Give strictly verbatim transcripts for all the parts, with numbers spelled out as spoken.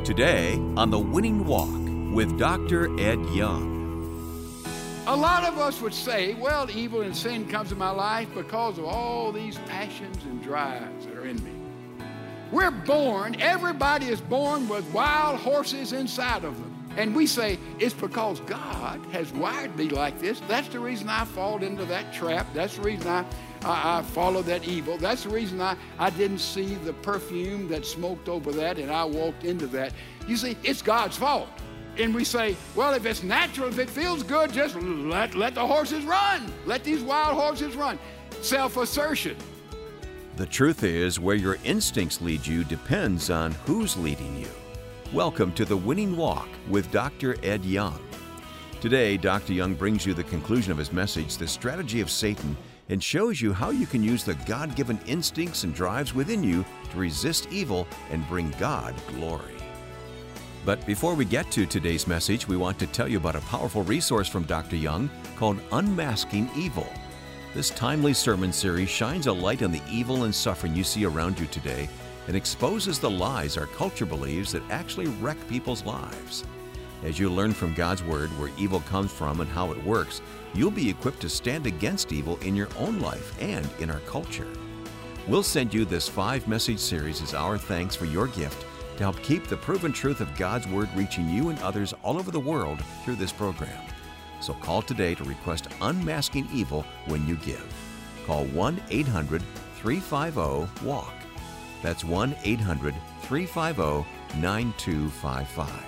Today on The Winning Walk with Doctor Ed Young. A lot of us would say, well, evil and sin comes in my life because of all these passions and drives that are in me. We're born, everybody is born with wild horses inside of them. And we say, it's because God has wired me like this. That's the reason I fall into that trap. That's the reason I, I, I follow that evil. That's the reason I, I didn't see the perfume that smoked over that and I walked into that. You see, it's God's fault. And we say, well, if it's natural, if it feels good, just let, let the horses run. Let these wild horses run. Self-assertion. The truth is, where your instincts lead you depends on who's leading you. Welcome to The Winning Walk with Doctor Ed Young. Today, Doctor Young brings you the conclusion of his message, The Strategy of Satan, and shows you how you can use the God-given instincts and drives within you to resist evil and bring God glory. But before we get to today's message, we want to tell you about a powerful resource from Doctor Young called Unmasking Evil. This timely sermon series shines a light on the evil and suffering you see around you today and exposes the lies our culture believes that actually wreck people's lives. As you learn from God's Word where evil comes from and how it works, you'll be equipped to stand against evil in your own life and in our culture. We'll send you this five-message series as our thanks for your gift to help keep the proven truth of God's Word reaching you and others all over the world through this program. So call today to request Unmasking Evil when you give. Call one eight hundred three five zero walk. That's one eight hundred three five zero nine two five five.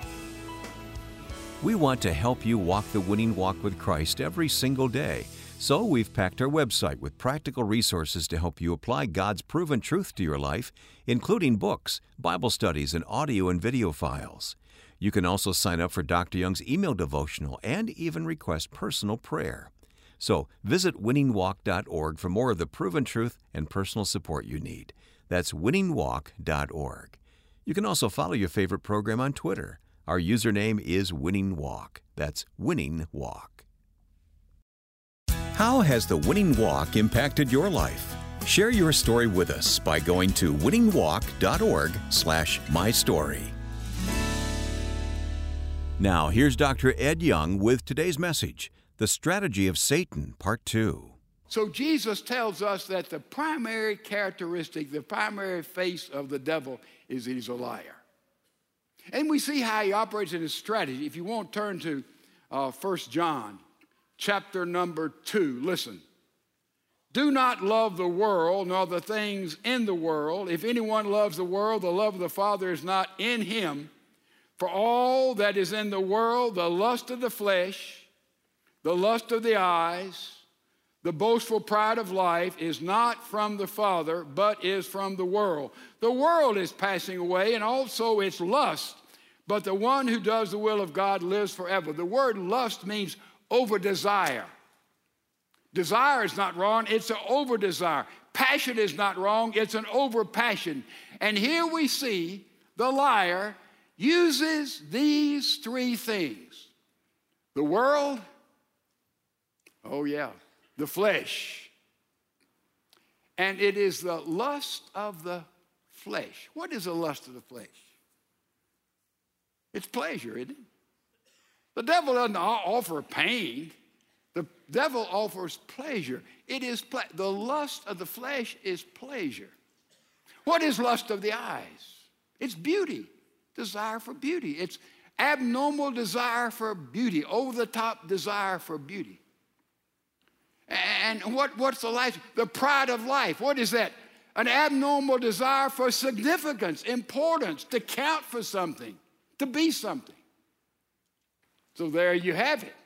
We want to help you walk the winning walk with Christ every single day. So we've packed our website with practical resources to help you apply God's proven truth to your life, including books, Bible studies, and audio and video files. You can also sign up for Doctor Young's email devotional and even request personal prayer. So visit winning walk dot org for more of the proven truth and personal support you need. That's winning walk dot org. You can also follow your favorite program on Twitter. Our username is Winning Walk. That's Winning Walk. How has the Winning Walk impacted your life? Share your story with us by going to winning walk dot org slash my story. Now, here's Doctor Ed Young with today's message, The Strategy of Satan, Part two. So Jesus tells us that the primary characteristic, the primary face of the devil is that he's a liar. And we see how he operates in his strategy. If you won't turn to uh, First John, chapter number two, listen. Do not love the world, nor the things in the world. If anyone loves the world, the love of the Father is not in him. For all that is in the world, the lust of the flesh, the lust of the eyes, the boastful pride of life is not from the Father, but is from the world. The world is passing away, and also its lust, but the one who does the will of God lives forever. The word lust means over-desire. Desire is not wrong, it's an over-desire. Passion is not wrong, it's an over-passion. And here we see the liar uses these three things. The world, oh yeah, the flesh. And it is the lust of the flesh. What is the lust of the flesh? It's pleasure, isn't it? The devil doesn't offer pain. The devil offers pleasure. It is ple- the lust of the flesh is pleasure. What is lust of the eyes? It's beauty. Desire for beauty. It's abnormal desire for beauty, over-the-top desire for beauty. And what, what's the life? The pride of life. What is that? An abnormal desire for significance, importance, to count for something, to be something. So there you have it.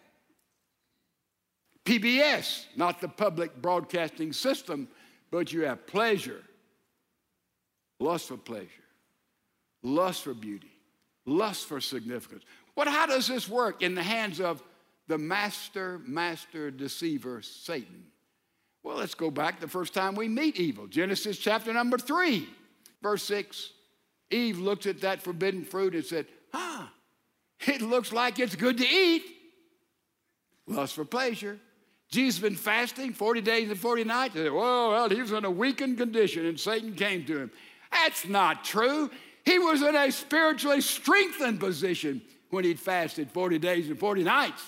P B S, not the public broadcasting system, but you have pleasure, lust for pleasure. Lust for beauty, lust for significance. But how does this work in the hands of the master, master deceiver, Satan? Well, let's go back the first time we meet evil. Genesis chapter number three, verse six. Eve looked at that forbidden fruit and said, huh, it looks like it's good to eat. Lust for pleasure. Jesus been fasting forty days and forty nights. They said, whoa, well, he was in a weakened condition, and Satan came to him. That's not true. He was in a spiritually strengthened position when he'd fasted forty days and forty nights.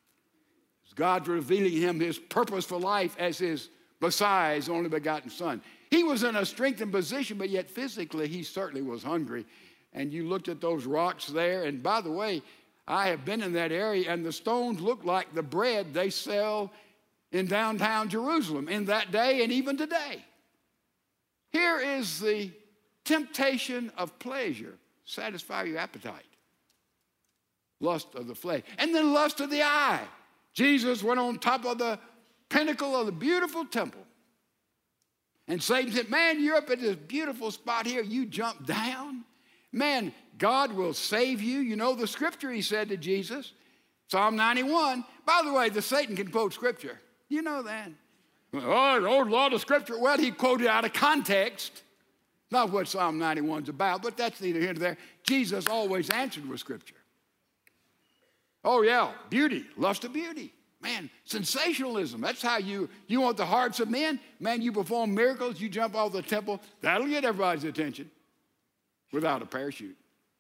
God revealing him his purpose for life as his Messiah, his only begotten Son. He was in a strengthened position, but yet physically he certainly was hungry. And you looked at those rocks there, and by the way, I have been in that area, and the stones look like the bread they sell in downtown Jerusalem in that day and even today. Here is the temptation of pleasure. Satisfy your appetite. Lust of the flesh. And then lust of the eye. Jesus went on top of the pinnacle of the beautiful temple. And Satan said, man, you're up at this beautiful spot here. You jump down. Man, God will save you. You know the scripture he said to Jesus. Psalm ninety-one. By the way, the Satan can quote scripture. You know that. Oh, the old law of scripture. Well, he quoted out of context. Not what Psalm ninety-one is about, but that's neither here nor there. Jesus always answered with scripture. Oh, yeah, beauty, lust of beauty. Man, sensationalism. That's how you, you want the hearts of men. Man, you perform miracles, you jump off the temple. That'll get everybody's attention without a parachute.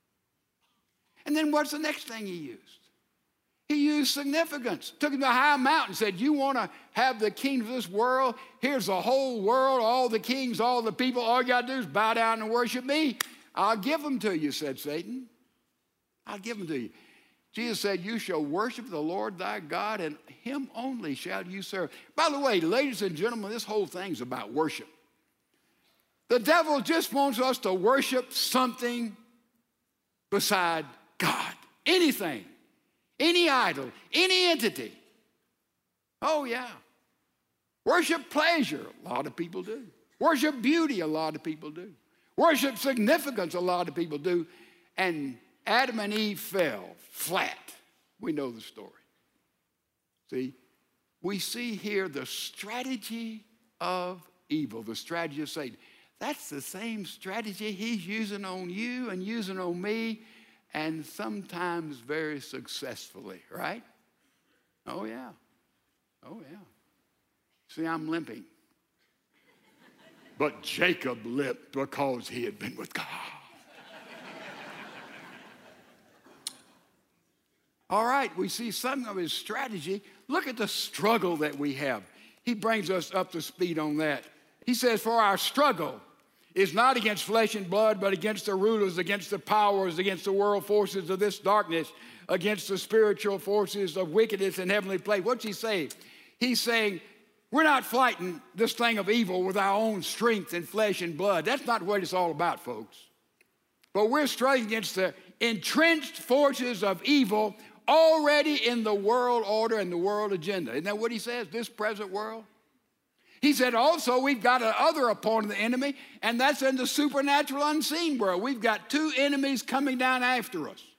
And then what's the next thing he used? He used significance. Took him to a high mountain and said, you want to have the kings of this world? Here's the whole world, all the kings, all the people. All you got to do is bow down and worship me. I'll give them to you, said Satan. I'll give them to you. Jesus said, you shall worship the Lord thy God, and him only shall you serve. By the way, ladies and gentlemen, this whole thing's about worship. The devil just wants us to worship something beside God. Anything, any idol, any entity. Oh, yeah. Worship pleasure, a lot of people do. Worship beauty, a lot of people do. Worship significance, a lot of people do. And Adam and Eve fell flat. We know the story. See, we see here the strategy of evil, the strategy of Satan. That's the same strategy he's using on you and using on me, and sometimes very successfully, right? Oh, yeah. Oh, yeah. See, I'm limping. But Jacob limped because he had been with God. All right, we see some of his strategy. Look at the struggle that we have. He brings us up to speed on that. He says, for our struggle is not against flesh and blood, but against the rulers, against the powers, against the world forces of this darkness, against the spiritual forces of wickedness in heavenly places. What's he saying? He's saying, we're not fighting this thing of evil with our own strength and flesh and blood. That's not what it's all about, folks. But we're struggling against the entrenched forces of evil already in the world order and the world agenda. Isn't that what he says, this present world? He said also we've got another opponent of the enemy, and that's in the supernatural unseen world. We've got two enemies coming down after us.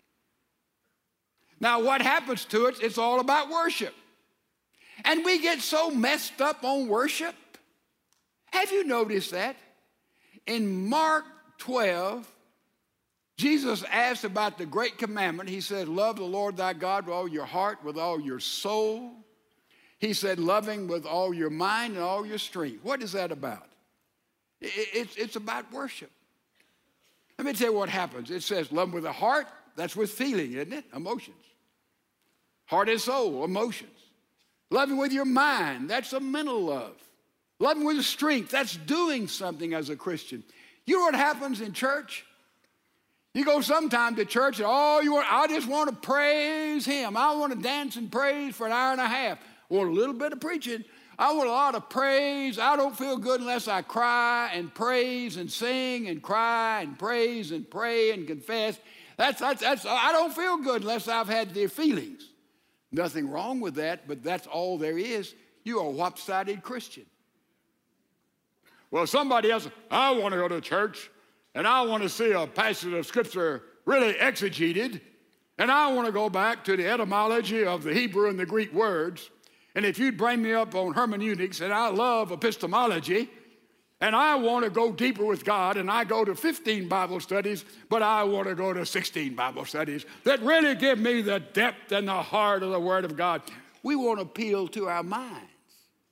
Now what happens to it, it's all about worship. And we get so messed up on worship. Have you noticed that? In Mark twelve, Jesus asked about the great commandment. He said, love the Lord thy God with all your heart, with all your soul. He said, loving with all your mind and all your strength. What is that about? It's, it's about worship. Let me tell you what happens. It says, love with the heart. That's with feeling, isn't it? Emotions. Heart and soul, emotions. Loving with your mind. That's a mental love. Loving with your strength. That's doing something as a Christian. You know what happens in church? You go sometime to church and, oh, you want, I just want to praise him. I want to dance and praise for an hour and a half. I want a little bit of preaching. I want a lot of praise. I don't feel good unless I cry and praise and sing and cry and praise and pray and confess. That's, that's, that's, I don't feel good unless I've had the feelings. Nothing wrong with that, but that's all there is. You're a lopsided Christian. Well, somebody else, I want to go to church. And I want to see a passage of Scripture really exegeted, and I want to go back to the etymology of the Hebrew and the Greek words. And if you'd bring me up on hermeneutics, and I love epistemology, and I want to go deeper with God, and I go to fifteen Bible studies, but I want to go to sixteen Bible studies that really give me the depth and the heart of the Word of God. We want to appeal to our minds.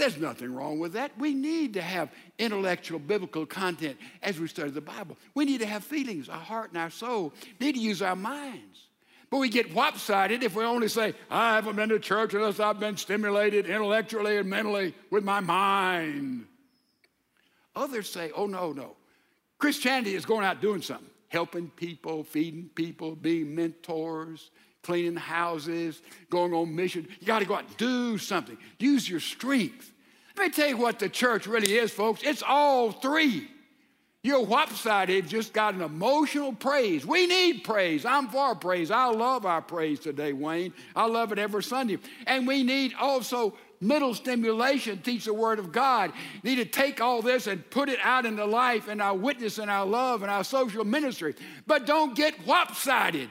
There's nothing wrong with that. We need to have intellectual, biblical content as we study the Bible. We need to have feelings. Our heart and our soul need to use our minds. But we get lopsided if we only say, I haven't been to church unless I've been stimulated intellectually and mentally with my mind. Others say, oh, no, no. Christianity is going out doing something, helping people, feeding people, being mentors, cleaning houses, going on mission. You got to go out and do something. Use your strength. Let me tell you what the church really is, folks. It's all three. You're lopsided, just got an emotional praise. We need praise. I'm for praise. I love our praise today, Wayne. I love it every Sunday. And we need also mental stimulation, teach the Word of God. We need to take all this and put it out into life and our witness and our love and our social ministry. But don't get lopsided.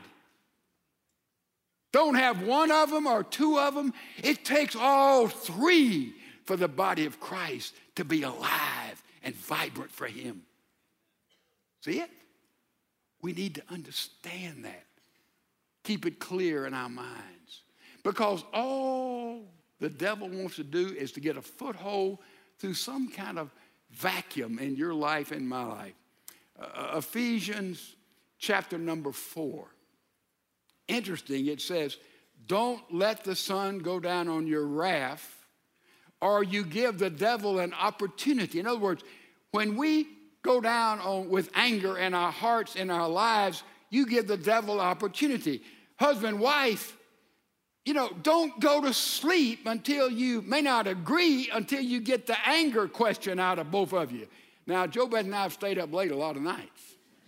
Don't have one of them or two of them. It takes all three for the body of Christ to be alive and vibrant for Him. See it? We need to understand that. Keep it clear in our minds. Because all the devil wants to do is to get a foothold through some kind of vacuum in your life and my life. Uh, Ephesians chapter number four. Interesting, it says, don't let the sun go down on your wrath, or you give the devil an opportunity. In other words, when we go down on, with anger in our hearts, in our lives, you give the devil opportunity. Husband, wife, you know, don't go to sleep until you may not agree until you get the anger question out of both of you. Now, Joe and I have stayed up late a lot of nights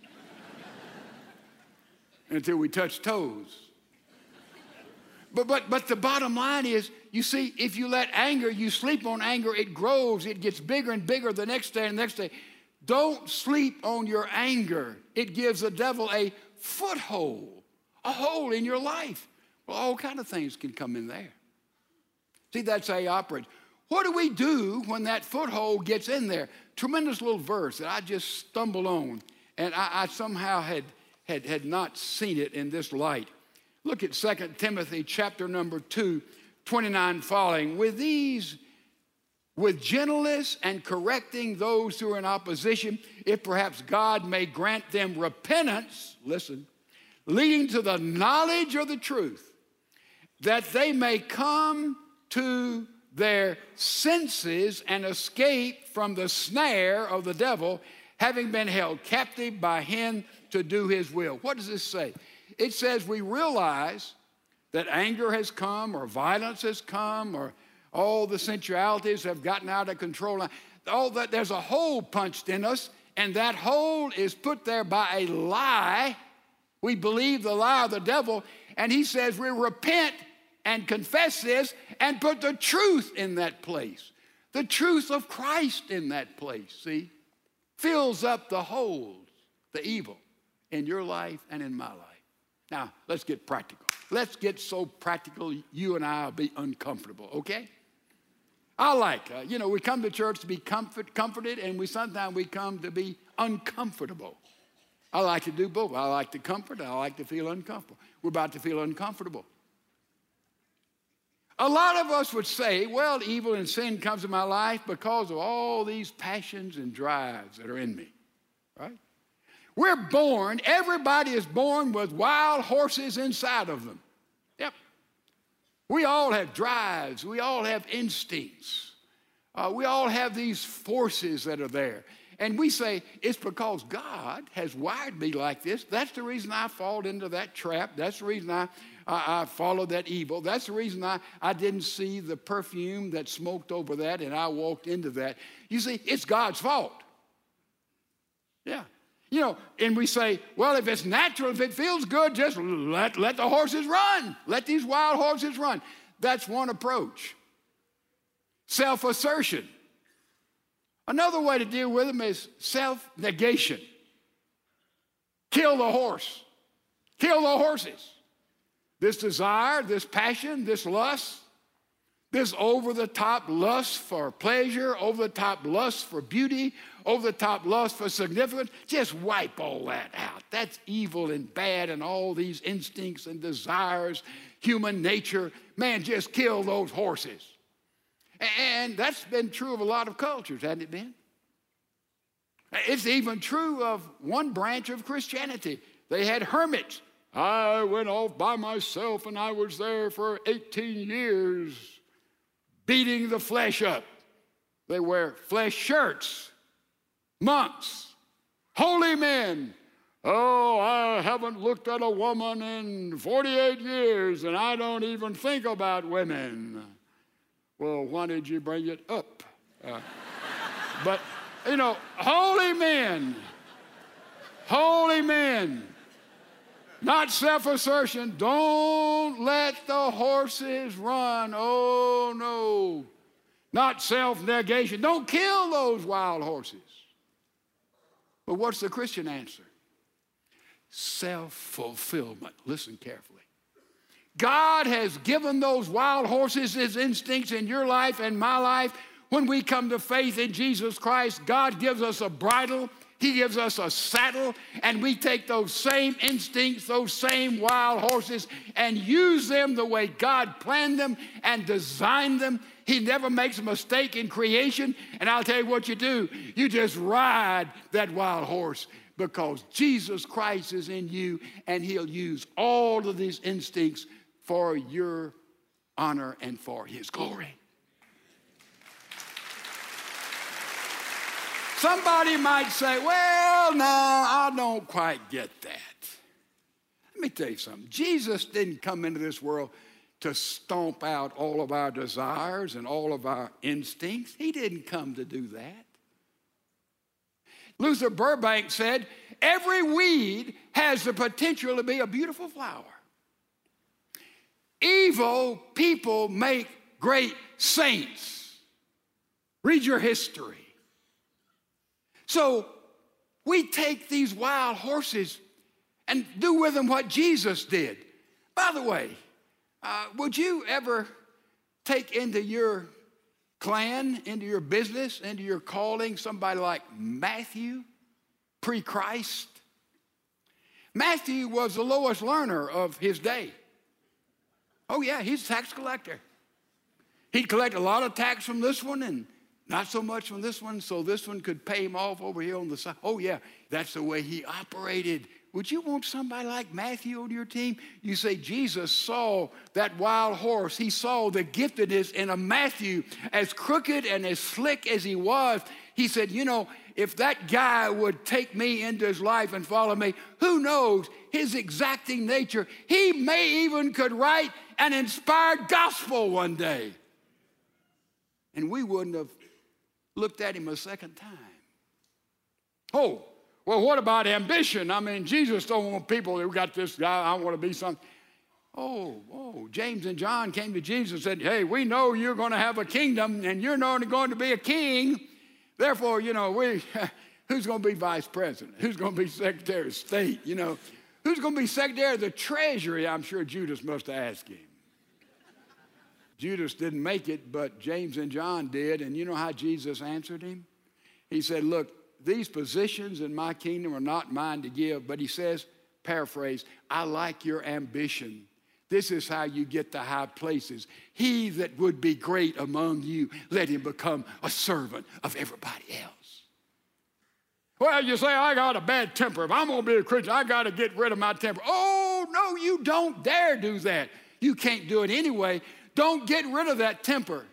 until we touch toes. But, but, but the bottom line is, you see, if you let anger, you sleep on anger, it grows, it gets bigger and bigger the next day and the next day. Don't sleep on your anger. It gives the devil a foothold, a hole in your life. Well, all kinds of things can come in there. See, that's how he operates. What do we do when that foothold gets in there? Tremendous little verse that I just stumbled on, and I, I somehow had, had, had not seen it in this light. Look at Second Timothy chapter number two, twenty-nine following. With these, with gentleness and correcting those who are in opposition, if perhaps God may grant them repentance, listen, leading to the knowledge of the truth, that they may come to their senses and escape from the snare of the devil, having been held captive by him to do his will. What does this say? It says we realize that anger has come, or violence has come, or all the sensualities have gotten out of control. All that, there's a hole punched in us, and that hole is put there by a lie. We believe the lie of the devil, and he says we repent and confess this and put the truth in that place. The truth of Christ in that place, see? Fills up the holes, the evil in your life and in my life. Now, let's get practical. Let's get so practical you and I will be uncomfortable, okay? I like, uh, you know, we come to church to be comfort, comforted, and we sometimes we come to be uncomfortable. I like to do both. I like to comfort, I like to feel uncomfortable. We're about to feel uncomfortable. A lot of us would say, well, evil and sin comes in my life because of all these passions and drives that are in me, right? We're born, everybody is born with wild horses inside of them. Yep. We all have drives. We all have instincts. Uh, we all have these forces that are there. And we say, it's because God has wired me like this. That's the reason I fall into that trap. That's the reason I, I, I followed that evil. That's the reason I, I didn't see the perfume that smoked over that and I walked into that. You see, it's God's fault. Yeah. You know, and we say, well, if it's natural, if it feels good, just let, let the horses run. Let these wild horses run. That's one approach. Self-assertion. Another way to deal with them is self-negation. Kill the horse. Kill the horses. This desire, this passion, this lust, this over-the-top lust for pleasure, over-the-top lust for beauty, over-the-top lust for significance, just wipe all that out. That's evil and bad and all these instincts and desires, human nature. Man, just kill those horses. And that's been true of a lot of cultures, hasn't it been? It's even true of one branch of Christianity. They had hermits. I went off by myself and I was there for eighteen years beating the flesh up. They wear flesh shirts. Monks. Holy men. Oh, I haven't looked at a woman in forty-eight years and I don't even think about women. Well, why did you bring it up? Uh, but... You know, holy men, holy men, not self-assertion. Don't let the horses run. Oh, no. Not self-negation. Don't kill those wild horses. But what's the Christian answer? Self-fulfillment. Listen carefully. God has given those wild horses his instincts in your life and my life. When we come to faith in Jesus Christ, God gives us a bridle, he gives us a saddle, and we take those same instincts, those same wild horses, and use them the way God planned them and designed them. He never makes a mistake in creation, and I'll tell you what you do. You just ride that wild horse because Jesus Christ is in you, and he'll use all of these instincts for your honor and for his glory. Somebody might say, well, no, I don't quite get that. Let me tell you something. Jesus didn't come into this world to stomp out all of our desires and all of our instincts. He didn't come to do that. Luther Burbank said, every weed has the potential to be a beautiful flower. Evil people make great saints. Read your history. So we take these wild horses and do with them what Jesus did. By the way, uh, would you ever take into your clan, into your business, into your calling somebody like Matthew, pre-Christ? Matthew was the lowest learner of his day. Oh yeah, he's a tax collector. He'd collect a lot of tax from this one and not so much from this one, so this one could pay him off over here on the side. Oh, yeah, that's the way he operated. Would you want somebody like Matthew on your team? You say Jesus saw that wild horse. He saw the giftedness in a Matthew, as crooked and as slick as he was. He said, you know, if that guy would take me into his life and follow me, who knows his exacting nature? He may even could write an inspired gospel one day. And we wouldn't have looked at him a second time. Oh, well, what about ambition? I mean, Jesus don't want people who got this guy, I want to be something. Oh, oh, James and John came to Jesus and said, hey, we know you're going to have a kingdom and you're not going to be a king. Therefore, you know, we, who's going to be vice president? Who's going to be secretary of state? You know, who's going to be secretary of the treasury? I'm sure Judas must have asked him. Judas didn't make it, but James and John did. And you know how Jesus answered him? He said, look, these positions in my kingdom are not mine to give. But he says, paraphrase, I like your ambition. This is how you get to high places. He that would be great among you, let him become a servant of everybody else. Well, you say, I got a bad temper. If I'm going to be a Christian, I got to get rid of my temper. Oh, no, you don't dare do that. You can't do it anyway. Don't get rid of that temper.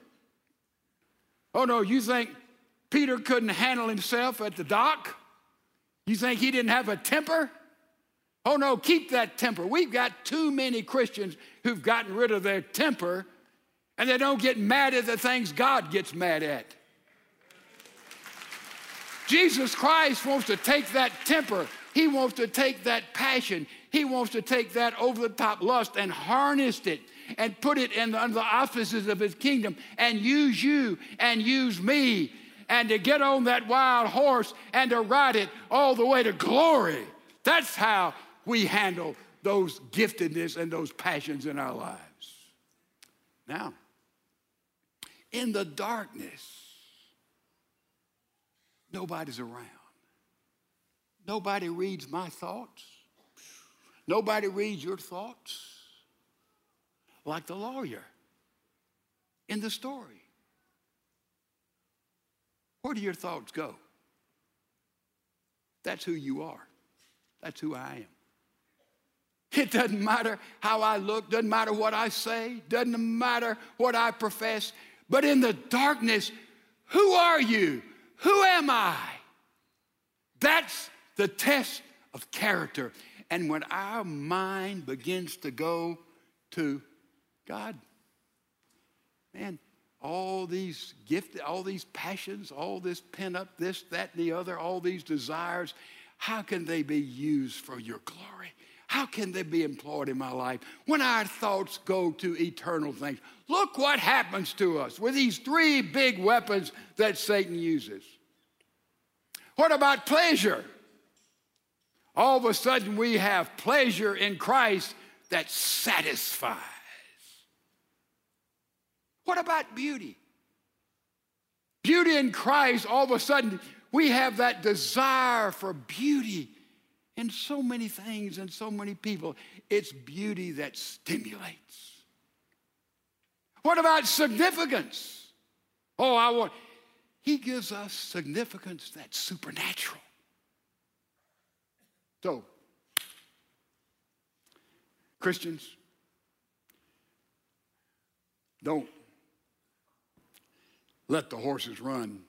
Oh, no, you think Peter couldn't handle himself at the dock? You think he didn't have a temper? Oh, no, keep that temper. We've got too many Christians who've gotten rid of their temper, and they don't get mad at the things God gets mad at. Jesus Christ wants to take that temper. He wants to take that passion. He wants to take that over-the-top lust and harness it and put it in the, under the auspices of his kingdom and use you and use me and to get on that wild horse and to ride it all the way to glory. That's how we handle those giftedness and those passions in our lives. Now, in the darkness, nobody's around. Nobody reads my thoughts. Nobody reads your thoughts. Like the lawyer in the story. Where do your thoughts go? That's who you are. That's who I am. It doesn't matter how I look, doesn't matter what I say, doesn't matter what I profess, but in the darkness, who are you? Who am I? That's the test of character. And when our mind begins to go to God, man, all these gifted, all these passions, all this pent up, this, that, and the other, all these desires, how can they be used for your glory? How can they be employed in my life when our thoughts go to eternal things? Look what happens to us with these three big weapons that Satan uses. What about pleasure? All of a sudden we have pleasure in Christ that satisfies. What about beauty? Beauty in Christ, all of a sudden we have that desire for beauty in so many things and so many people. It's beauty that stimulates. What about significance? Oh, I want, he gives us significance that's supernatural. So, Christians, don't let the horses run.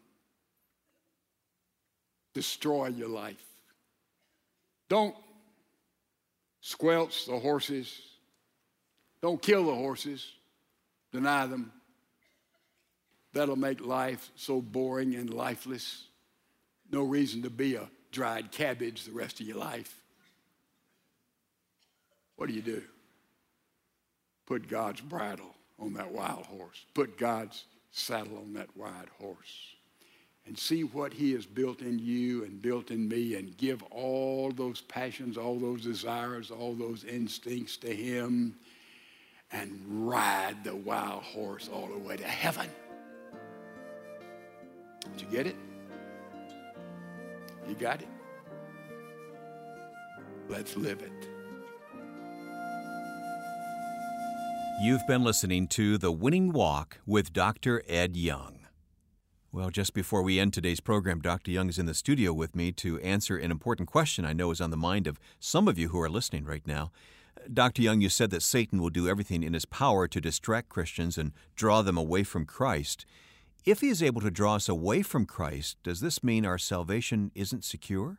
Destroy your life. Don't squelch the horses. Don't kill the horses. Deny them. That'll make life so boring and lifeless. No reason to be a dried cabbage the rest of your life. What do you do? Put God's bridle on that wild horse. Put God's saddle on that wild horse. And see what he has built in you and built in me, and give all those passions, all those desires, all those instincts to him, and ride the wild horse all the way to heaven. Did you get it? You got it? Let's live it. You've been listening to The Winning Walk with Doctor Ed Young. Well, just before we end today's program, Doctor Young is in the studio with me to answer an important question I know is on the mind of some of you who are listening right now. Doctor Young, you said that Satan will do everything in his power to distract Christians and draw them away from Christ. If he is able to draw us away from Christ, does this mean our salvation isn't secure?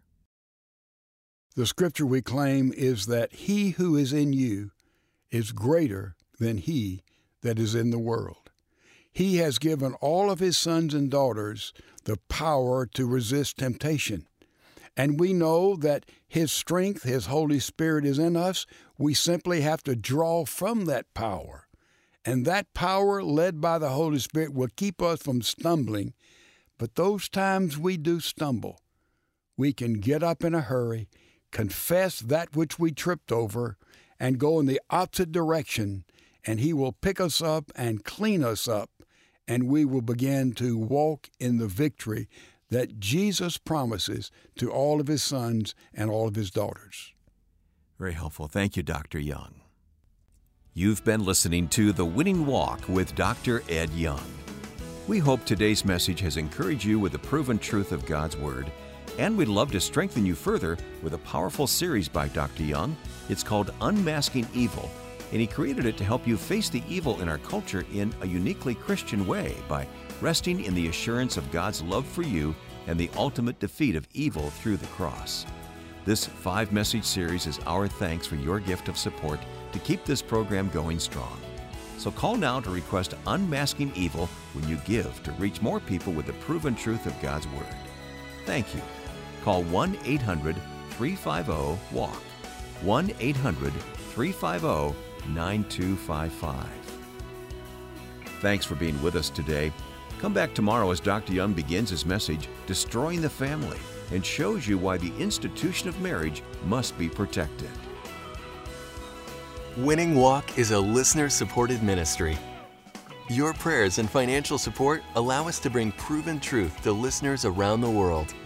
The scripture we claim is that he who is in you is greater than he that is in the world. He has given all of his sons and daughters the power to resist temptation. And we know that his strength, his Holy Spirit is in us. We simply have to draw from that power. And that power, led by the Holy Spirit, will keep us from stumbling. But those times we do stumble, we can get up in a hurry, confess that which we tripped over, and go in the opposite direction, and he will pick us up and clean us up, and we will begin to walk in the victory that Jesus promises to all of his sons and all of his daughters. Very helpful. Thank you, Doctor Young. You've been listening to The Winning Walk with Doctor Ed Young. We hope today's message has encouraged you with the proven truth of God's Word, and we'd love to strengthen you further with a powerful series by Doctor Young. It's called Unmasking Evil, and he created it to help you face the evil in our culture in a uniquely Christian way by resting in the assurance of God's love for you and the ultimate defeat of evil through the cross. This five-message series is our thanks for your gift of support to keep this program going strong. So call now to request Unmasking Evil when you give to reach more people with the proven truth of God's Word. Thank you. Call one eight hundred three five zero walk, one eight hundred three five zero nine two five five. Thanks for being with us today. Come back tomorrow as Doctor Young begins his message, Destroying the Family, and shows you why the institution of marriage must be protected. Winning Walk is a listener-supported ministry. Your prayers and financial support allow us to bring proven truth to listeners around the world.